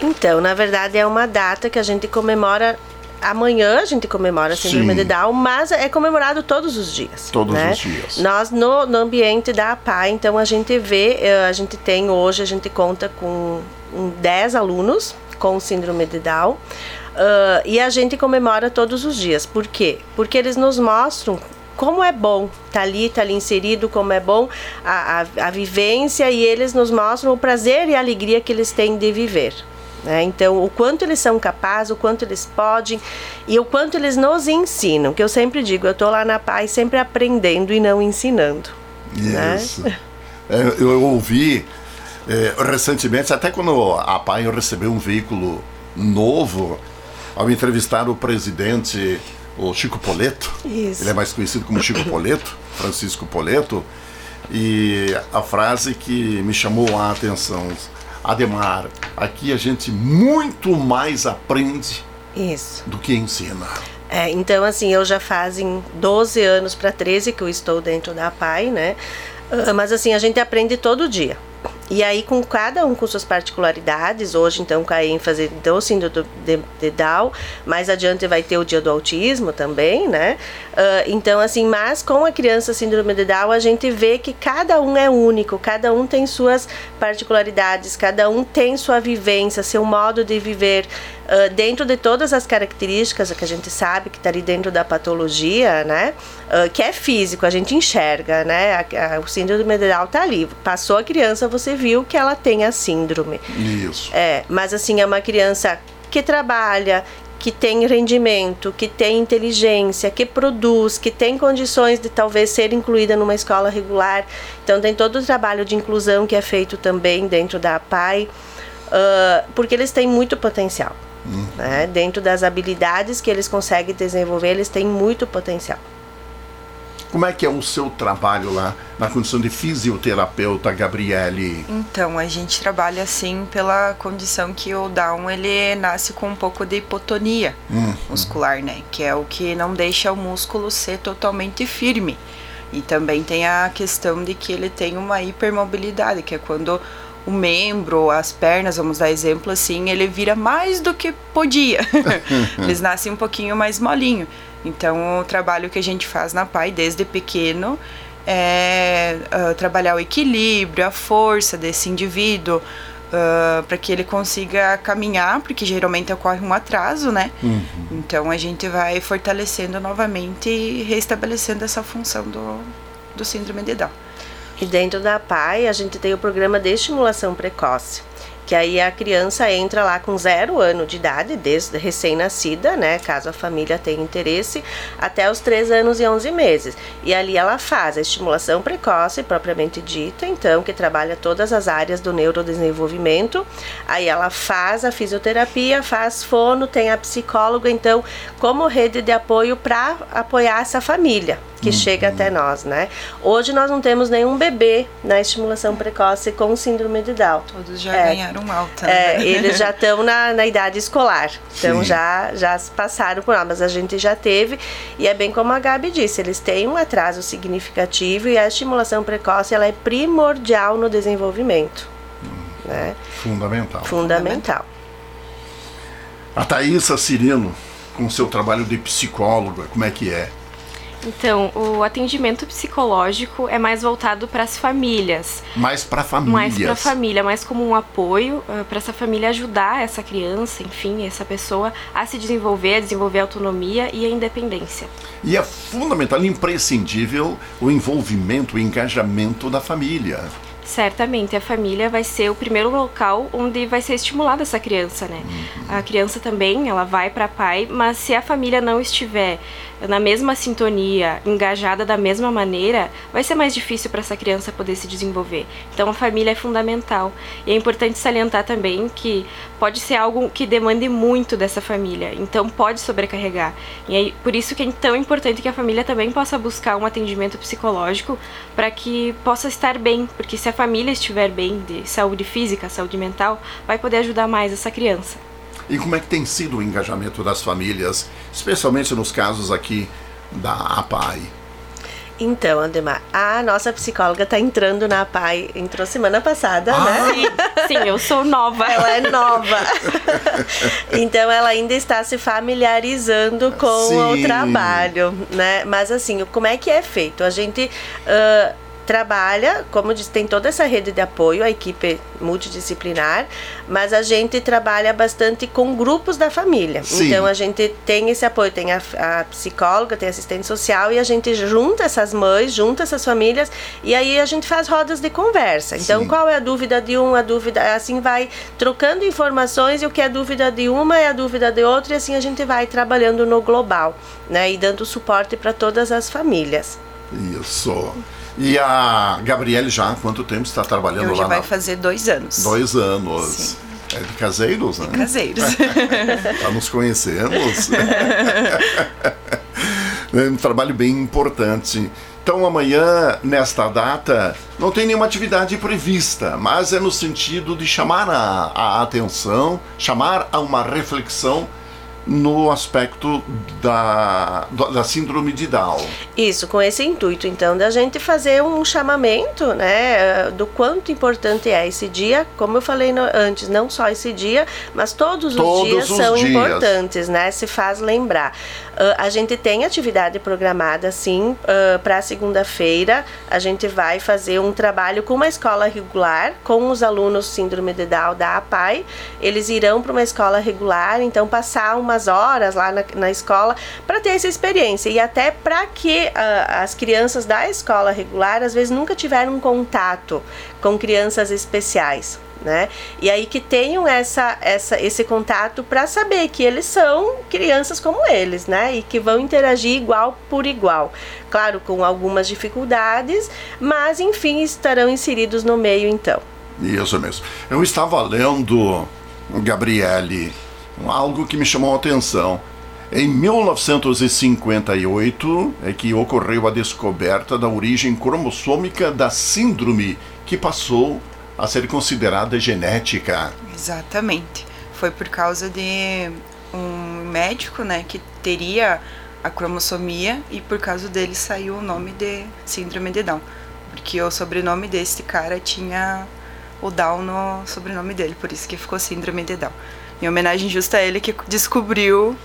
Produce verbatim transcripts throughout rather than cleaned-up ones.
Então, na verdade, é uma data que a gente comemora. Amanhã a gente comemora a Síndrome de Down, mas é comemorado todos os dias. Todos né? os dias. Nós, no, no ambiente da A P A I, então a gente vê, a gente tem hoje, a gente conta com dez alunos com Síndrome de Down, uh, e a gente comemora todos os dias. Por quê? Porque eles nos mostram como é bom estar tá ali, estar tá ali inserido, como é bom a, a, a vivência, e eles nos mostram o prazer e a alegria que eles têm de viver. Né? Então, o quanto eles são capazes, o quanto eles podem e o quanto eles nos ensinam, que eu sempre digo, eu estou lá na P A I sempre aprendendo e não ensinando. Isso. Né? É, eu ouvi é, recentemente, até quando a P A I recebeu um veículo novo, ao entrevistar o presidente, o Chico Poleto, Isso. Ele é mais conhecido como Chico Poleto, Francisco Poleto, e a frase que me chamou a atenção: Ademar, aqui a gente muito mais aprende Isso. do que ensina. É, então, assim, eu já fazem doze anos para treze que eu estou dentro da A P A I, né? Uh, mas, assim, a gente aprende todo dia. E aí, com cada um com suas particularidades, hoje, então, com a ênfase do síndrome de, de Down, mais adiante vai ter o dia do autismo também, né? Uh, então, assim, mas com a criança síndrome de Down, a gente vê que cada um é único, cada um tem suas particularidades, cada um tem sua vivência, seu modo de viver, uh, dentro de todas as características que a gente sabe que está ali dentro da patologia, né? Uh, que é físico, a gente enxerga, né? A, a, o síndrome de Down está ali. Passou a criança, você viu que ela tem a síndrome. Isso. É, mas assim, é uma criança que trabalha, que tem rendimento, que tem inteligência, que produz, que tem condições de talvez ser incluída numa escola regular. Então tem todo o trabalho de inclusão que é feito também dentro da A P A I, uh, porque eles têm muito potencial. Uhum. Né? Dentro das habilidades que eles conseguem desenvolver, eles têm muito potencial. Como é que é o seu trabalho lá na condição de fisioterapeuta, Gabriele? Então, a gente trabalha assim pela condição que o Down, ele nasce com um pouco de hipotonia uhum. muscular, né? Que é o que não deixa o músculo ser totalmente firme. E também tem a questão de que ele tem uma hipermobilidade, que é quando o membro, as pernas, vamos dar exemplo assim, ele vira mais do que podia. Eles nascem um pouquinho mais molinho. Então, o trabalho que a gente faz na P A I desde pequeno é uh, trabalhar o equilíbrio, a força desse indivíduo, uh, para que ele consiga caminhar, porque geralmente ocorre um atraso, né? Uhum. Então, a gente vai fortalecendo novamente e restabelecendo essa função do, do síndrome de Down. E dentro da P A I, a gente tem o programa de estimulação precoce, que aí a criança entra lá com zero ano de idade, desde recém-nascida, né, caso a família tenha interesse, até os três anos e onze meses. E ali ela faz a estimulação precoce, propriamente dita, então, que trabalha todas as áreas do neurodesenvolvimento. Aí ela faz a fisioterapia, faz fono, tem a psicóloga, então, como rede de apoio para apoiar essa família que uhum. chega até nós, né? Hoje nós não temos nenhum bebê na estimulação precoce com síndrome de Down. Todos já é, ganharam alta. É, né? eles já estão na, na idade escolar, então já, já passaram por lá, mas a gente já teve, e é bem como a Gabi disse, eles têm um atraso significativo e a estimulação precoce ela é primordial no desenvolvimento. Hum, né? Fundamental. Fundamental. A Thaísa Cirino, com seu trabalho de psicóloga, como é que é? Então, o atendimento psicológico é mais voltado para as famílias. Mais para famílias. Mais para a família, mais como um apoio uh, para essa família ajudar essa criança, enfim, essa pessoa a se desenvolver, a desenvolver a autonomia e a independência. E é fundamental, imprescindível o envolvimento, o engajamento da família. Certamente, a família vai ser o primeiro local onde vai ser estimulada essa criança, né? Uhum. A criança também, ela vai para a P A I, mas se a família não estiver na mesma sintonia, engajada da mesma maneira, vai ser mais difícil para essa criança poder se desenvolver. Então, a família é fundamental. E é importante salientar também que pode ser algo que demande muito dessa família, então pode sobrecarregar. E é por isso que é tão importante que a família também possa buscar um atendimento psicológico para que possa estar bem, porque se a família estiver bem, de saúde física, saúde mental, vai poder ajudar mais essa criança. E como é que tem sido o engajamento das famílias, especialmente nos casos aqui da A P A I? Então, Ademar, a nossa psicóloga está entrando na A P A I, entrou semana passada, ah. né? Sim, sim, eu sou nova. Ela é nova. Então, ela ainda está se familiarizando com sim. o trabalho, né? Mas, assim, como é que é feito? A gente... Uh, trabalha, como disse, tem toda essa rede de apoio, a equipe multidisciplinar, mas a gente trabalha bastante com grupos da família. Sim. Então a gente tem esse apoio, tem a, a psicóloga, tem a assistente social e a gente junta essas mães, junta essas famílias e aí a gente faz rodas de conversa. Então sim. qual é a dúvida de um, a dúvida, assim vai trocando informações e o que é a dúvida de uma é a dúvida de outra e assim a gente vai trabalhando no global, né, e dando suporte para todas as famílias. Isso. E a Gabriele já há quanto tempo está trabalhando Eu já lá? vai na... fazer dois anos. Dois anos. Sim. É de caseiros, né? De caseiros. Já nos conhecemos. É um trabalho bem importante. Então amanhã, nesta data, não tem nenhuma atividade prevista, mas é no sentido de chamar a, a atenção, chamar a uma reflexão no aspecto da, da síndrome de Down. Isso, com esse intuito, então, da gente fazer um chamamento, né, do quanto importante é esse dia, como eu falei no, antes, não só esse dia, mas todos, todos os dias os são dias. importantes, né, se faz lembrar. Uh, a gente tem atividade programada, sim, uh, para segunda-feira, a gente vai fazer um trabalho com uma escola regular, com os alunos síndrome de Down da A P A I, eles irão para uma escola regular, então passar uma umas horas lá na, na escola para ter essa experiência e até para que uh, as crianças da escola regular às vezes nunca tiveram contato com crianças especiais, né? E aí que tenham essa, essa, esse contato para saber que eles são crianças como eles, né? E que vão interagir igual por igual. Claro, com algumas dificuldades, mas enfim estarão inseridos no meio então. Isso mesmo. Eu estava lendo, Gabriele, algo que me chamou a atenção. Em mil novecentos e cinquenta e oito é que ocorreu a descoberta da origem cromossômica da síndrome, que passou a ser considerada genética. Exatamente. Foi por causa de um médico, né, que teria a cromossomia e por causa dele saiu o nome de síndrome de Down. Porque o sobrenome desse cara tinha o Down no sobrenome dele, por isso que ficou síndrome de Down. Em homenagem justa a ele que descobriu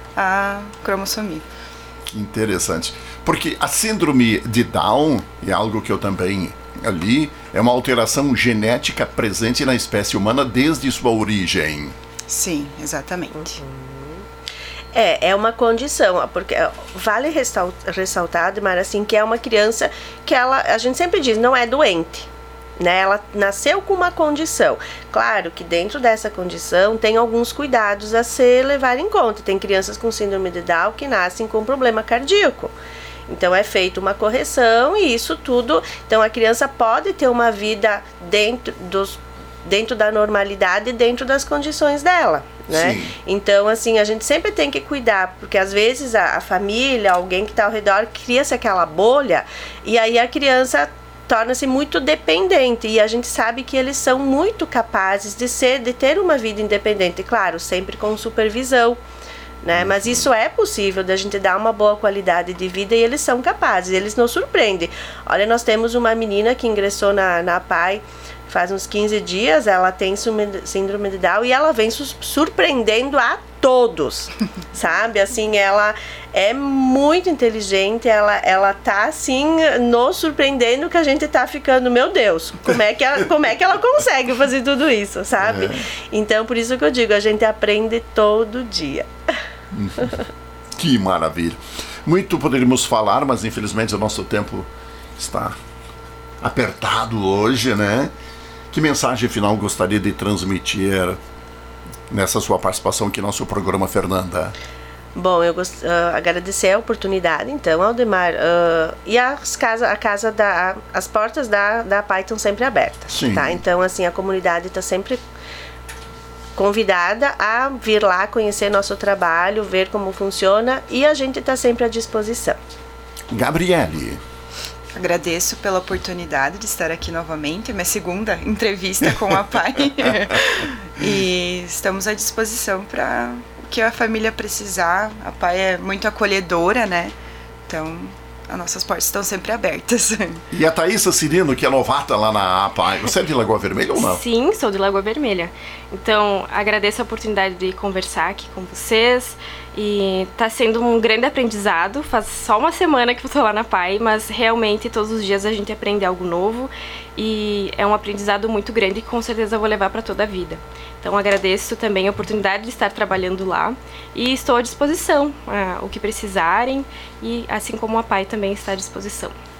a cromossomia. Que interessante. Porque a síndrome de Down, é algo que eu também li, é uma alteração genética presente na espécie humana desde sua origem. Sim, exatamente. Uhum. É, é uma condição, porque vale ressaltar, Demar, assim, que é uma criança que ela, a gente sempre diz, não é doente. Né, ela nasceu com uma condição. Claro que dentro dessa condição tem alguns cuidados a ser levado em conta. Tem crianças com síndrome de Down que nascem com problema cardíaco. Então é feita uma correção e isso tudo. Então a criança pode ter uma vida dentro, dos, dentro da normalidade, dentro das condições dela. Né? Então assim, a gente sempre tem que cuidar, porque às vezes a, a família, alguém que está ao redor, cria-se aquela bolha e aí a criança torna-se muito dependente e a gente sabe que eles são muito capazes de ser, de ter uma vida independente, claro, sempre com supervisão, né? Mas isso é possível, da gente dar uma boa qualidade de vida e eles são capazes, eles nos surpreendem. Olha, nós temos uma menina que ingressou na, na A P A I faz uns quinze dias, ela tem síndrome de Down e ela vem surpreendendo a todos, sabe? Assim, ela é muito inteligente, ela, ela tá assim, nos surpreendendo que a gente tá ficando, meu Deus, como é que ela, como é que ela consegue fazer tudo isso, sabe? É. Então, por isso que eu digo, a gente aprende todo dia. Que maravilha. Muito poderíamos falar, mas infelizmente o nosso tempo está apertado hoje, né? Que mensagem final gostaria de transmitir nessa sua participação aqui no nosso programa, Fernanda? Bom, eu gost... uh, agradecer a oportunidade, então, Aldemar, uh, e as casa, a casa da, as portas da, da A P A I estão sempre abertas, Sim. tá? Então, assim, a comunidade está sempre convidada a vir lá conhecer nosso trabalho, ver como funciona e a gente está sempre à disposição. Gabriele. Agradeço pela oportunidade de estar aqui novamente, minha segunda entrevista com a P A I. E estamos à disposição para o que a família precisar. A P A I é muito acolhedora, né? Então, as nossas portas estão sempre abertas. E a Thaísa Cirino, que é novata lá na A P A I, você é de Lagoa Vermelha ou não? Sim, sou de Lagoa Vermelha. Então, agradeço a oportunidade de conversar aqui com vocês. E tá sendo um grande aprendizado. Faz só uma semana que eu tô lá na P A I, mas realmente todos os dias a gente aprende algo novo. E é um aprendizado muito grande que com certeza eu vou levar para toda a vida. Então agradeço também a oportunidade de estar trabalhando lá e estou à disposição, ah, o que precisarem, e assim como a P A I também está à disposição.